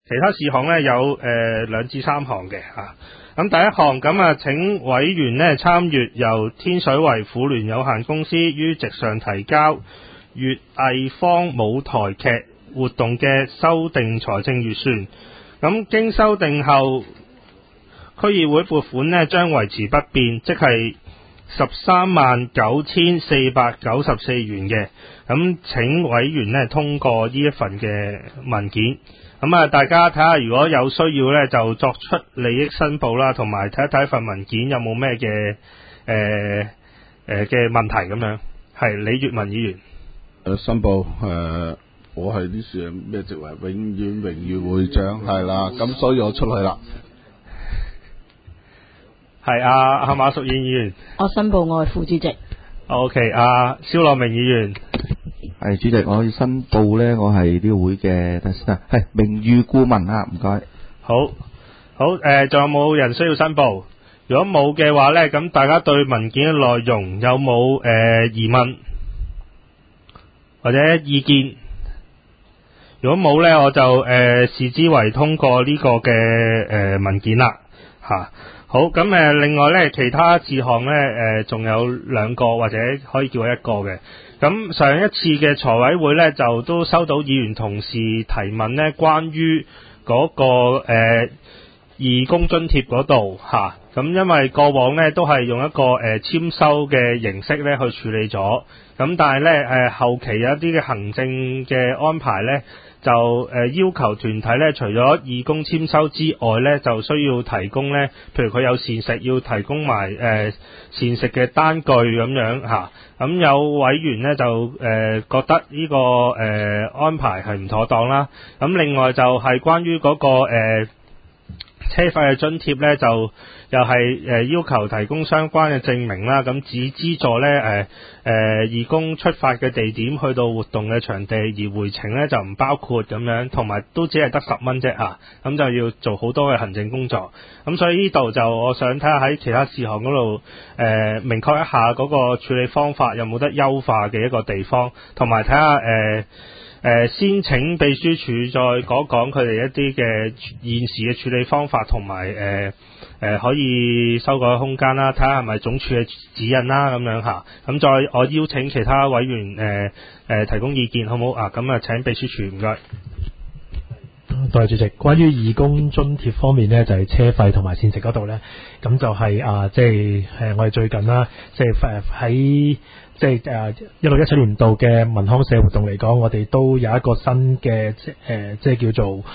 其他事項呢，有2至3項嘅嚇。咁第一項咁啊，請委員呢參閱由天水圍婦聯有限公司於席上提交粵藝坊舞台劇活動嘅修訂財政預算。咁經修訂後，區議會撥款呢將維持不變，即係139494元嘅。咁請委員呢通過呢一份嘅文件。咁啊，大家睇下，如果有需要呢，就作出利益申報啦，同埋睇一睇份文件有冇咩嘅嘅問題咁樣。係李粵文議員。 申報我係呢時咩職位？永遠榮譽會長係啦，咁所以我出去啦。 係阿馬淑燕議員。 我申報我係副主席。 OK，蕭樂明議員。 係主席，我可以申報咧，我係呢個會嘅係名譽顧問啊，唔該。 好，仲有冇人需要申報？如果冇嘅話咧，咁大家對文件嘅內容有冇疑問或者意見？如果冇咧，我就視之為通過呢個嘅文件啦嚇。好，咁另外咧，其他事項咧仲有2個或者可以叫我1個嘅。咁上一次嘅財委會咧，就都收到議員同事提問咧，關於嗰個義工津貼嗰度嚇。咁因為過往咧都係用一個簽收嘅形式咧去處理咗，咁但係咧後期有一啲嘅行政嘅安排咧，就要求團體咧，除咗義工簽收之外咧，就需要提供咧，譬如佢有膳食，要提供埋膳食嘅單據咁樣嚇。咁有委員咧就覺得呢個安排係唔妥當啦。咁另外就係關於嗰個車費嘅津貼咧，就又係要求提供相關嘅證明啦。咁只資助咧義工出發嘅地點去到活動嘅場地，而回程咧就唔包括咁樣，同埋都只係得10蚊啫嚇。咁就要做好多嘅行政工作。咁所以呢度就我想睇下喺其他事項嗰度明確一下嗰個處理方法有冇得優化嘅一個地方，同埋睇下先請秘書處再講講佢哋一啲嘅現時嘅處理方法，同埋可以修改空間啦，睇下係咪總署嘅指引啦咁樣嚇。咁再我邀請其他委員提供意見，好唔好啊？咁請秘書處，唔該。 多謝主席。關於義工津貼方面呢，就係車費同埋膳食嗰度呢，咁就係即係我哋最近啦，即係喺即係16-17年度嘅民康社活動嚟講，我哋都有一個新嘅即係叫做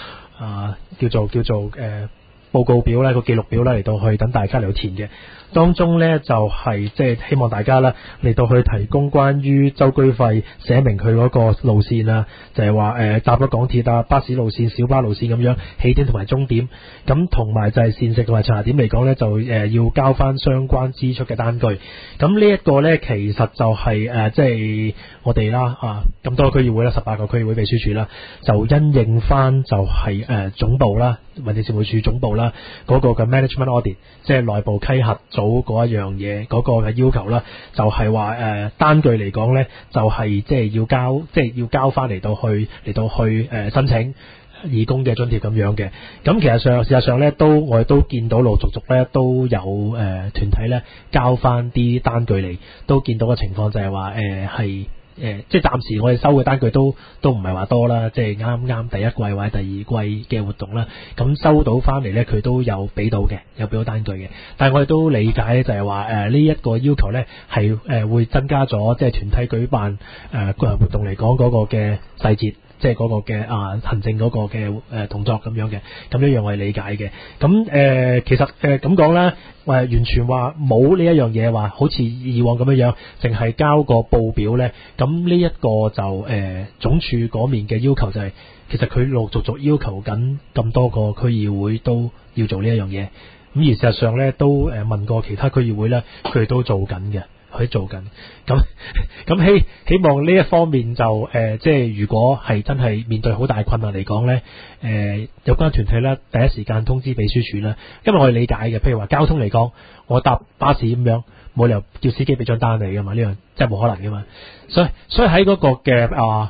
報告表咧，個記錄表咧嚟到去等大家嚟到填嘅。當中咧就係即係希望大家咧嚟到去提供關於周居費，寫明佢嗰個路線啊，就係話搭咗港鐵啊、巴士路線、小巴路線咁樣起點同埋終點，咁同埋就係膳食同埋茶點嚟講咧，就要交翻相關支出嘅單據。咁呢一個咧其實就係即係我哋啦咁多區議會啦，18個區議會秘書處啦，就因應翻就係總部啦，民政事務處總部啦嗰個嘅 management audit， 即係內部稽核組嗰一樣嘢嗰個嘅要求啦，就係話單據嚟講咧，就係即係要交翻嚟到去申請義工嘅津貼咁樣嘅。咁其實事實上咧，我哋都見到陸續咧都有團體咧交翻啲單據嚟，都見到嘅情況就係話係即係暫時我哋收嘅單據都唔係話多啦，即係啱第一季或者第二季嘅活動啦，咁收到翻嚟咧佢都有俾到單據嘅。但係我哋都理解咧，就係話呢一個要求咧係會增加咗即係團體舉辦個人活動嚟講嗰個嘅細節。即係嗰個嘅行政嗰個嘅動作咁樣嘅，咁一樣我係理解嘅。咁其實咁講咧，完全話冇呢一樣嘢話，好似以往咁樣，淨係交個報表咧。咁呢一個就總署嗰面嘅要求就係，其實佢陸續要求緊咁多個區議會都要做呢一樣嘢。咁而事實上咧，都問過其他區議會咧，佢哋都做緊嘅。佢做緊，咁希望呢一方面就即係如果係真係面對好大困難嚟講咧，有關團體咧第一時間通知秘書處啦。因為我哋理解嘅，譬如話交通嚟講，我搭巴士咁樣，冇理由叫司機俾張單你噶嘛，呢樣即係冇可能噶嘛。所以喺嗰個嘅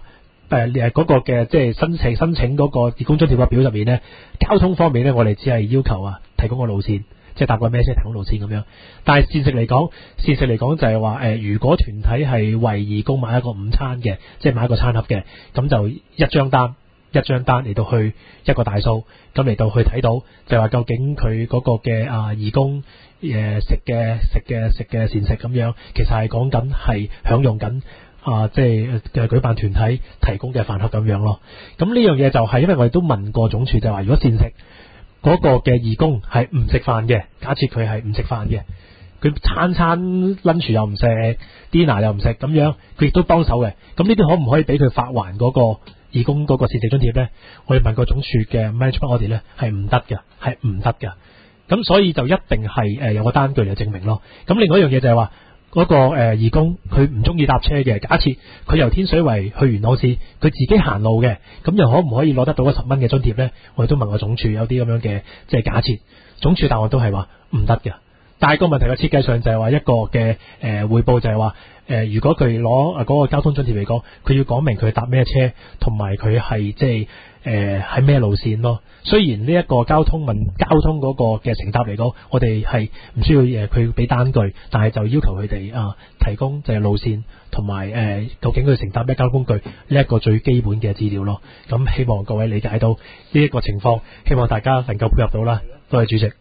嗰個嘅即係申請嗰個義工津貼嘅表入面咧，交通方面咧，我哋只係要求提供個路線，即係搭個咩車提供路線咁樣。但係事實嚟講就係話如果團體係為義工買一個午餐嘅，即係買一個餐盒嘅，咁就一張單嚟到去一個大數，咁嚟到去睇到就係話究竟佢嗰個嘅義工食嘅膳食咁樣，其實係講緊係享用緊即係舉辦團體提供嘅飯盒咁樣咯。咁呢樣嘢就係因為我哋都問過總署，就係話如果膳食嗰個嘅義工係唔食飯嘅，假設佢係唔食飯嘅，佢餐 lunch 又唔食 dinner 又唔食咁樣，佢亦都幫手嘅。咁呢啲可唔可以俾佢發還嗰個義工嗰個膳食津貼咧？我哋問過總署嘅 management audit 咧，係唔得嘅。咁所以就一定係有個單據嚟證明咯。咁另外一樣嘢就係話嗰個義工佢唔中意搭車嘅，假設佢由天水圍去元朗市，佢自己行路嘅，咁又可唔可以攞得到嗰10蚊嘅津貼咧？我哋都問過總署有啲咁樣嘅即係假設，總署答案都係話唔得嘅。但係個問題嘅設計上就係話一個嘅匯報就係話如果佢攞嗰個交通津貼嚟講，佢要講明佢搭咩車，同埋佢係即係喺咩路線咯。雖然呢一個交通嗰個嘅乘搭嚟講，我哋係唔需要佢俾單據，但係就要求佢哋提供就係路線同埋究竟佢乘搭咩交通工具呢一個最基本嘅資料咯。咁希望各位理解到呢一個情況，希望大家能夠配合到啦。多謝主席。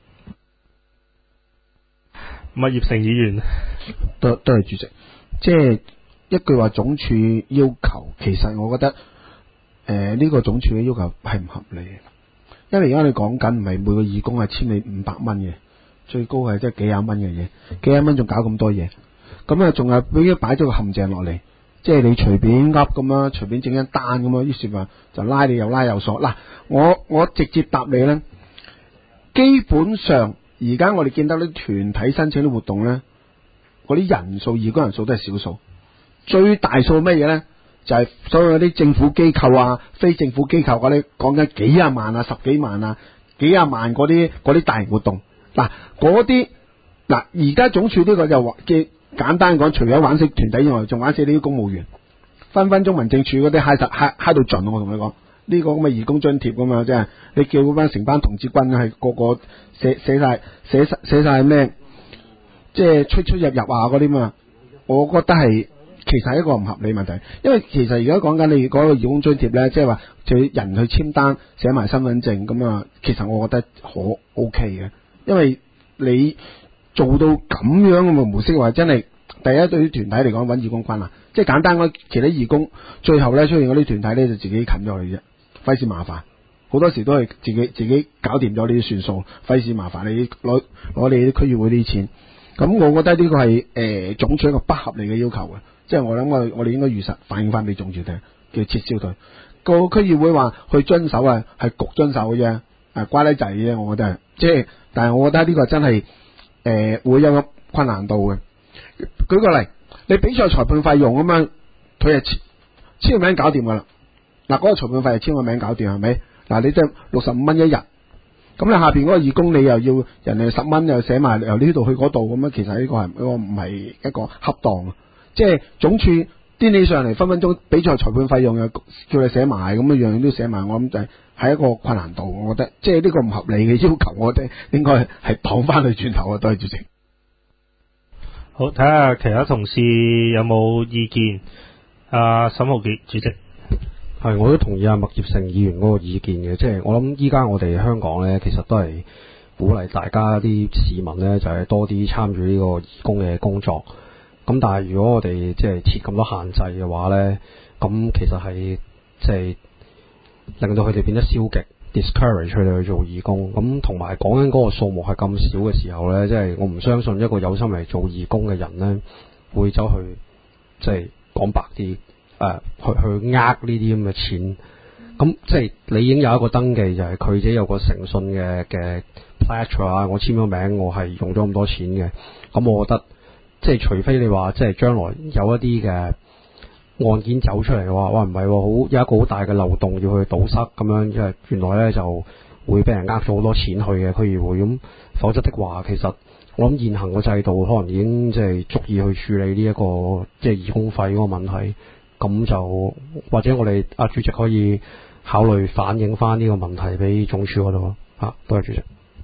麥業成議員， 多謝主席。即係一句話，總署要求，其實我覺得呢個總署嘅要求係唔合理嘅，因為而家你講緊唔係每個義工係簽你500蚊嘅，最高係即係幾廿蚊嘅嘢，幾廿蚊仲搞咁多嘢，咁仲係俾佢擺咗個陷阱落嚟，即係你隨便噏咁樣，隨便整一單咁樣，於是話就拉你又拉又索。嗱，我直接答你咧，基本上。而家我哋見到啲團體申請啲活動咧，嗰啲人數義工人數都係少數，最大數乜嘢咧？就係所有啲政府機構非政府機構嗰啲講緊幾廿萬10幾萬幾廿萬嗰啲大型活動。嗱，嗰啲而家總署呢個就話嘅簡單講，除咗玩死團體以外，仲玩死呢啲公務員，分分鐘民政處嗰啲嗨到盡。我同你講。呢個咁嘅義工津貼咁嘛，即係你叫嗰班成班童子軍係個個寫晒咩，即係出入嗰啲嘛，我覺得係其實係一個唔合理問題，因為其實而家講緊你嗰個義工津貼咧，即係話就人去簽單寫埋身份證咁啊，其實我覺得好 OK 嘅，因為你做到咁樣嘅模式話，真係第一對於團體嚟講揾義工困難，即係簡單嗰其他義工最後咧出現嗰啲團體咧就自己冚咗佢啫。費事麻煩，好多時都係自己搞掂咗呢啲算數，費事麻煩你攞你啲區議會啲錢。咁我覺得呢個係總署一個不合理嘅要求嘅，即係我諗我哋應該如實反映翻俾總署聽，叫撤銷佢。個區議會話去遵守係局遵守嘅啫，乖叻仔嘅啫，我覺得係。即係，但係我覺得呢個真係會有個困難度嘅。舉個例，你比賽裁判費用咁樣，佢係簽個名搞掂噶啦。嗱，嗰個裁判費係簽個名搞掂係咪？嗱，你即係65蚊一日，咁你下邊嗰個義工你又要人哋10蚊又寫埋由呢度去嗰度咁樣，其實呢個唔係一個恰當，即係總署顛起上嚟分分鐘比賽裁判費用又叫你寫埋，咁樣樣都寫埋，我諗就係一個困難度，我覺得即係呢個唔合理嘅要求，我覺得應該係擋翻去轉頭啊！多謝主席。 好，睇下其他同事有冇意見。沈浩傑主席。 係，我都同意麥業成議員嗰個意見嘅，即係我諗依家我哋香港咧，其實都係鼓勵大家啲市民咧，就係多啲參與呢個義工嘅工作。咁但係如果我哋即係設咁多限制嘅話咧，咁其實係即係令到佢哋變得消極 ，discourage 佢哋去做義工。咁同埋講緊嗰個數目係咁少嘅時候咧，即係我唔相信一個有心嚟做義工嘅人咧，會走去即係講白啲。去呢啲咁嘅錢，咁即係你已經有一個登記，就係佢自己有個誠信嘅 pledge 啊，我簽咗名，我係用咗咁多錢嘅。咁我覺得即係除非你話即係將來有一啲嘅案件走出嚟嘅話，哇唔係好有一個好大嘅漏洞要去堵塞咁樣，因為原來咧就會俾人呃咗好多錢去嘅區議會，咁否則的話，其實我諗現行嘅制度可能已經即係足以去處理呢一個即係義工費嗰個問題。 咁就或者我哋主席可以考慮反映翻呢個問題俾總署嗰度嚇。多謝主席。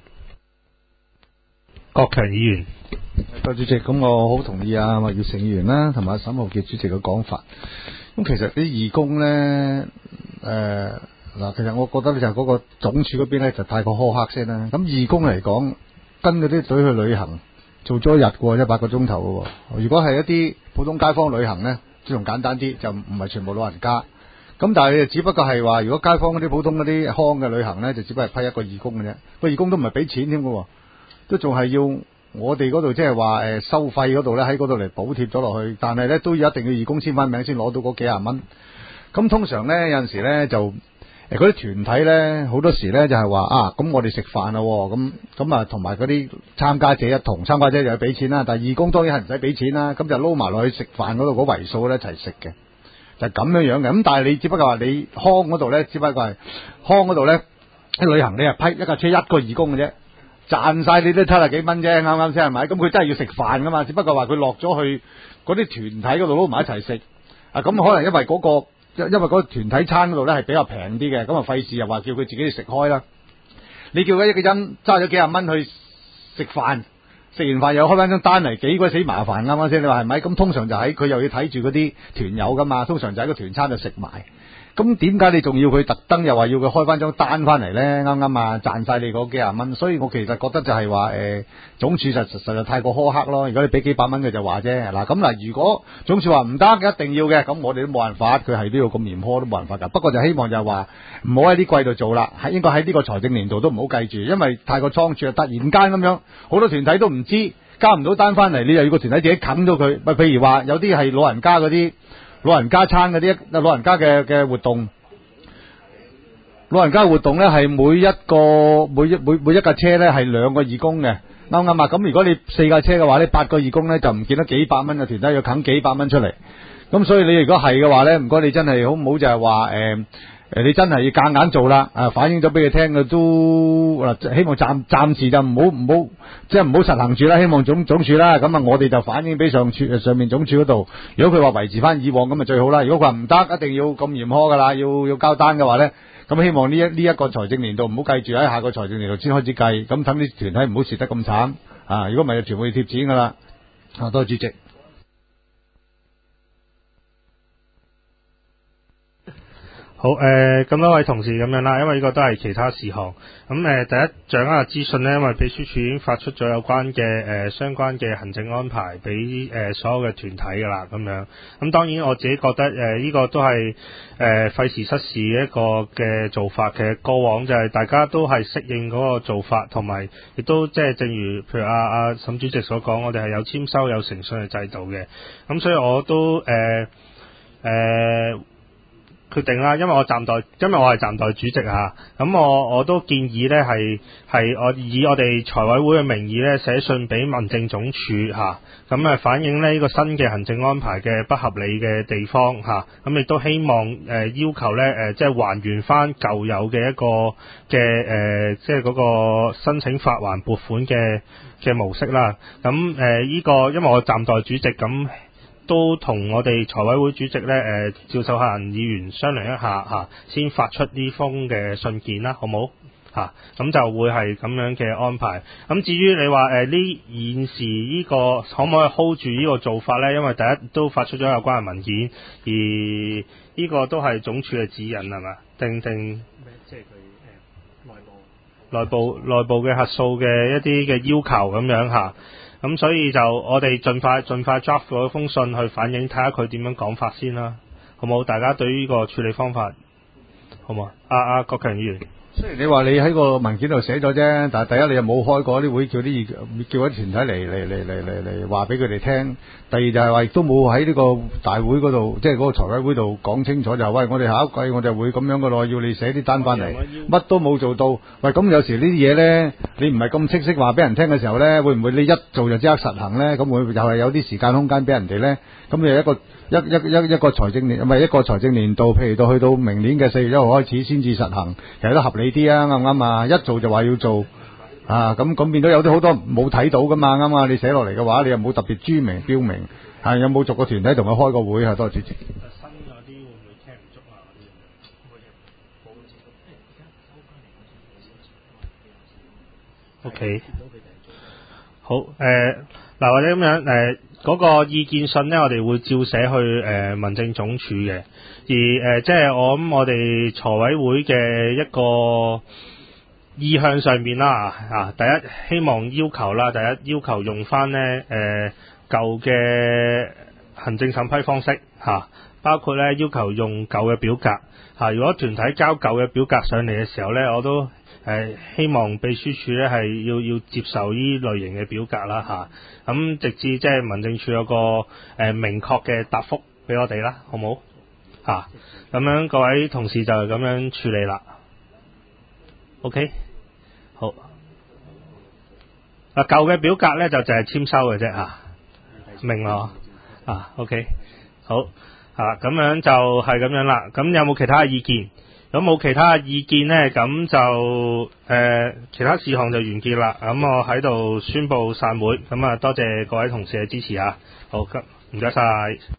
郭強議員。 多謝主席，咁我好同意麥業成議員啦，同埋沈浩傑主席嘅講法。咁其實啲義工咧，嗱，其實我覺得咧就嗰個總署嗰邊咧就太過苛刻先啦。咁義工嚟講，跟嗰啲隊去旅行，做咗一日喎，100個鐘頭嘅喎。如果係一啲普通街坊旅行咧，仲簡單啲，就唔係全部老人家。咁但係只不過係話，如果街坊嗰啲普通嗰啲康嘅旅行咧，就只不過係批一個義工嘅啫。個義工都唔係俾錢添嘅，都仲係要我哋嗰度即係話收費嗰度咧喺嗰度嚟補貼咗落去。但係咧都要一定要義工簽翻名先攞到嗰幾廿蚊。咁通常咧有陣時咧就嗰啲團體咧好多時咧就係話咁我哋食飯啦，咁啊同埋嗰啲參加者一同參加者就要俾錢啦。但係義工當然係唔使俾錢啦，咁就撈埋落去食飯嗰度嗰圍數咧一齊食嘅。就咁樣樣嘅，咁但係你只不過話你康嗰度咧，只不過係康嗰度咧，喺旅行你係批一架車一個義工嘅啫，賺晒你都70幾蚊啫，啱啱先係咪？咁佢真係要食飯噶嘛，只不過話佢落咗去嗰啲團體嗰度撈埋一齊食，咁可能因為嗰個團體餐嗰度咧係比較平啲嘅，咁啊費事又話叫佢自己去食開啦。你叫一個人揸咗幾廿蚊去食飯。食完飯又開翻張單嚟，幾鬼死麻煩，啱啱先？你話係咪？咁通常就喺佢又要睇住嗰啲團友噶嘛，通常就喺個團餐度食埋。咁點解你仲要佢特登又話要佢開翻張單翻嚟咧？啱啱啊，賺晒你嗰幾廿蚊。所以我其實覺得就係話總署實在太過苛刻咯。如果你俾幾百蚊佢就話啫。嗱，如果總署話唔得，一定要嘅，咁我哋都冇辦法，佢係都要咁嚴苛都冇辦法㗎。不過就希望就係話唔好喺啲季度做啦，應該喺呢個財政年度都唔好計住，因為太過倉促，突然間咁樣好多團體都唔知交唔到單翻嚟，你又要個團體自己啃咗佢。譬如話有啲係老人家嗰啲。老人家餐嗰啲，老人家嘅活動，老人家活動咧係每一架車咧係2個義工嘅，啱啱啊？咁如果你4架車嘅話咧，8個義工咧就唔見得幾百蚊嘅團體要啃幾百蚊出嚟，咁所以你如果係嘅話咧，唔該你真係好唔好就係話你真係要夾硬做啦，反映咗俾佢聽嘅都希望暫時就唔好即係唔好實行住啦，希望總署啦，咁啊我哋就反映俾上面總署嗰度。如果佢話維持翻以往咁就最好啦。如果佢話唔得，一定要咁嚴苛噶啦，要交單嘅話咧，咁希望呢一個財政年度唔好計住，喺下個財政年度先開始計，咁等啲團體唔好蝕得咁慘啊！如果唔係就全部要貼錢噶啦。多謝主席。 好，咁多位同事咁樣啦，因為呢個都係其他事項。咁第一掌握嘅資訊呢，因為秘書處已經發出咗有關嘅相關嘅行政安排俾所有嘅團體噶啦，咁樣。咁當然我自己覺得呢個都係費時失事一個嘅做法嘅。過往就係大家都係適應嗰個做法，同埋亦都即係正如譬如阿沈主席所講，我哋係有簽收有誠信嘅制度嘅。咁所以我都決定啦，因為我係暫代主席嚇，咁我都建議呢係我以我哋財委會嘅名義呢寫信俾民政總署嚇，咁反映呢個新嘅行政安排嘅不合理嘅地方嚇，咁亦都希望要求呢即係還原翻舊有嘅一個嘅即係嗰個申請發還撥款嘅模式啦。咁呢個因為我暫代主席咁。都同我哋財委會主席咧，趙秀霞議員商量一下先發出呢封嘅信件啦，好冇嚇？咁就會係咁樣嘅安排。咁至於你話呢現時呢個可唔可以 hold 住呢個做法咧？因為第一都發出咗有關嘅文件，而呢個都係總署嘅指引係嘛？定即係佢內部嘅核數嘅一啲嘅要求咁樣嚇。咁所以就我哋盡快 draft 嗰封信去反映，睇下佢點樣講法先啦，好冇？大家對於呢個處理方法好冇？郭強議員， 雖然你話你喺個文件度寫咗啫，但係第一你又冇開過啲會，叫啲團體嚟話俾佢哋聽。第二就係話亦都冇喺呢個大會嗰度，即係嗰個財委會度講清楚，就係喂，我哋下一季我就會咁樣噶咯，要你寫啲單翻嚟，乜都冇做到。喂，咁有時呢啲嘢咧，你唔係咁清晰話俾人聽嘅時候咧，會唔會你一做就即刻實行咧？咁會又係有啲時間空間俾人哋咧？咁又一個財政年唔係一個財政年度，譬如去到明年嘅4月1號開始先至實行，其實都合理啲啊，啱唔啱啊？一做就話要做。咁變到有啲好多冇睇到噶嘛，啱啊！你寫落嚟嘅話，你又冇特別註明標明，有冇逐個團體同佢開個會啊？多謝主席。 OK， 好嗱，或者咁樣嗰個意見信呢，我哋會照寫去民政總署嘅，而即係我諗我哋財委會嘅一個意向上面啦，第一希望要求啦，第一要求用翻呢舊嘅行政審批方式包括呢要求用舊嘅表格如果團體交舊嘅表格上嚟嘅時候呢，我都希望秘書處咧係要接受呢類型嘅表格啦咁直至即係民政處有個明確嘅答覆俾我哋啦，好冇咁樣各位同事就係咁樣處理啦。OK， 好舊嘅表格咧就淨係簽收嘅啫明咯OK， 好咁樣就係咁樣啦。咁有冇其他嘅意見？如果冇其他嘅意見呢，咁就其他事項就完結啦。咁我喺度宣布散會。咁多謝各位同事嘅支持好，唔該晒。